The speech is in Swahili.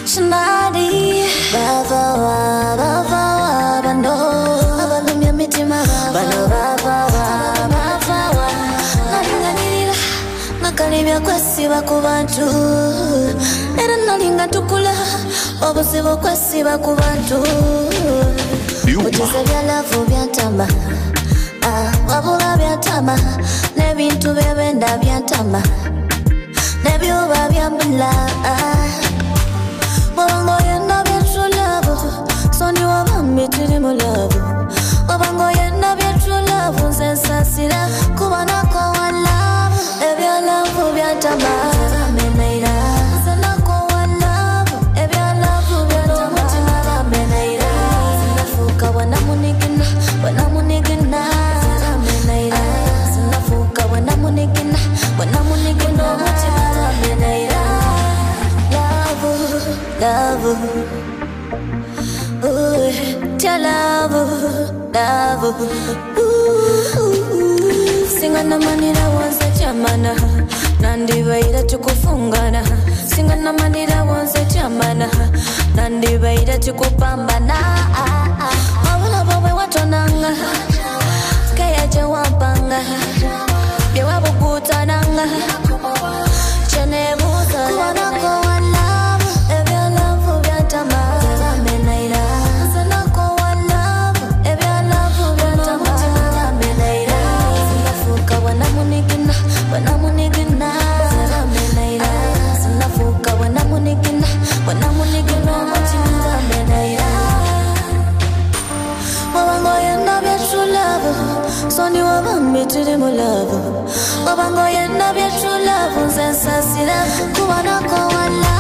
Shinadi Bava Bando Abalumya mitima Bano Bava Nalinganirira Nakalibya kwesiba ku bantu Era nalinga tukula Obusibu kwesiba ku bantu Utiza bya lavu byantama Wabula byantama Nebintu byebenda byantama Nebyuba byambula Wabango yena true love So ni wabambi turi mu love Wabango yena true love Sensasira kubana ko wa love Ebya love byantama Ramenaira Sana ko wa love Ebya love byantama Ramenaira Sinafuka wanamunigina Wanamunigina Ramenaira Sinafuka wanamunigina Wanamunigina Ramenaira Love, ooh, tell love, ooh. Singana manira wanse chamana, nandi baira tukufungana. Singana manira wanse chamana, nandi baira tukupambana. Wabula bawe watonanga, kaya jawapanga, byewa bukutananga, chene buza kubana ko Soni wabambi turi mu love Wabango yena bya true love Sensasira kubana ko wa love